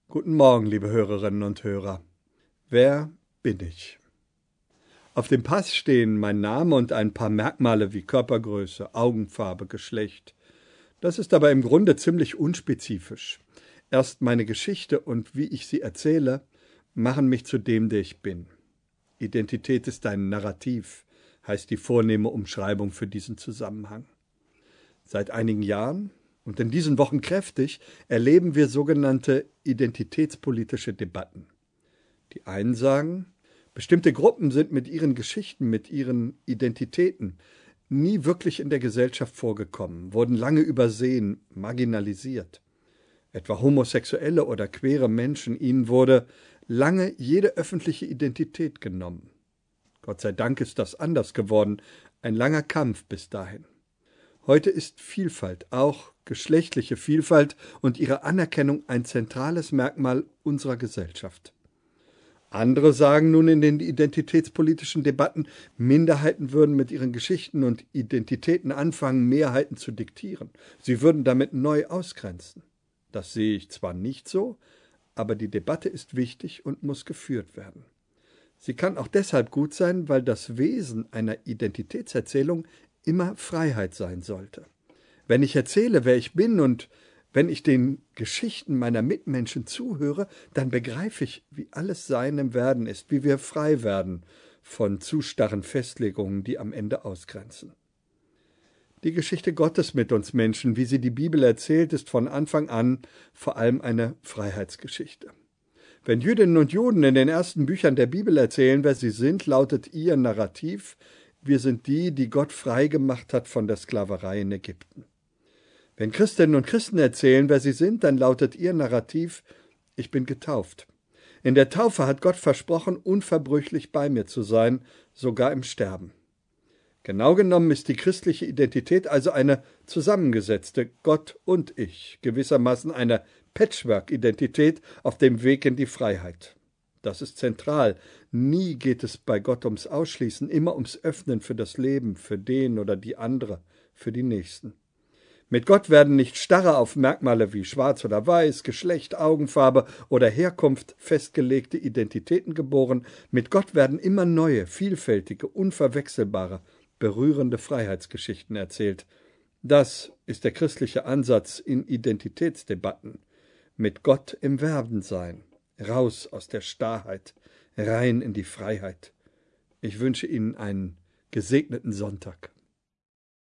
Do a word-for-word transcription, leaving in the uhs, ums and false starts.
Guten Morgen, liebe Hörerinnen und Hörer. Wer bin ich? Auf dem Pass stehen mein Name und ein paar Merkmale wie Körpergröße, Augenfarbe, Geschlecht. Das ist aber im Grunde ziemlich unspezifisch. Erst meine Geschichte und wie ich sie erzähle, machen mich zu dem, der ich bin. Identität ist ein Narrativ, heißt die vornehme Umschreibung für diesen Zusammenhang. Seit einigen Jahren, und in diesen Wochen kräftig, erleben wir sogenannte identitätspolitische Debatten. Die einen sagen, bestimmte Gruppen sind mit ihren Geschichten, mit ihren Identitäten nie wirklich in der Gesellschaft vorgekommen, wurden lange übersehen, marginalisiert. Etwa homosexuelle oder queere Menschen, ihnen wurde lange jede öffentliche Identität genommen. Gott sei Dank ist das anders geworden, ein langer Kampf bis dahin. Heute ist Vielfalt, auch geschlechtliche Vielfalt und ihre Anerkennung ein zentrales Merkmal unserer Gesellschaft. Andere sagen nun in den identitätspolitischen Debatten, Minderheiten würden mit ihren Geschichten und Identitäten anfangen, Mehrheiten zu diktieren. Sie würden damit neu ausgrenzen. Das sehe ich zwar nicht so, aber die Debatte ist wichtig und muss geführt werden. Sie kann auch deshalb gut sein, weil das Wesen einer Identitätserzählung immer Freiheit sein sollte. Wenn ich erzähle, wer ich bin und wenn ich den Geschichten meiner Mitmenschen zuhöre, dann begreife ich, wie alles Sein im Werden ist, wie wir frei werden von zu starren Festlegungen, die am Ende ausgrenzen. Die Geschichte Gottes mit uns Menschen, wie sie die Bibel erzählt, ist von Anfang an vor allem eine Freiheitsgeschichte. Wenn Jüdinnen und Juden in den ersten Büchern der Bibel erzählen, wer sie sind, lautet ihr Narrativ: Wir sind die, die Gott frei gemacht hat von der Sklaverei in Ägypten. Wenn Christinnen und Christen erzählen, wer sie sind, dann lautet ihr Narrativ: Ich bin getauft. In der Taufe hat Gott versprochen, unverbrüchlich bei mir zu sein, sogar im Sterben. Genau genommen ist die christliche Identität also eine zusammengesetzte Gott und Ich, gewissermaßen eine Patchwork-Identität auf dem Weg in die Freiheit. Das ist zentral. Nie geht es bei Gott ums Ausschließen, immer ums Öffnen für das Leben, für den oder die andere, für die Nächsten. Mit Gott werden nicht starre auf Merkmale wie Schwarz oder Weiß, Geschlecht, Augenfarbe oder Herkunft festgelegte Identitäten geboren. Mit Gott werden immer neue, vielfältige, unverwechselbare, berührende Freiheitsgeschichten erzählt. Das ist der christliche Ansatz in Identitätsdebatten. Mit Gott im Werden sein, raus aus der Starrheit, rein in die Freiheit. Ich wünsche Ihnen einen gesegneten Sonntag.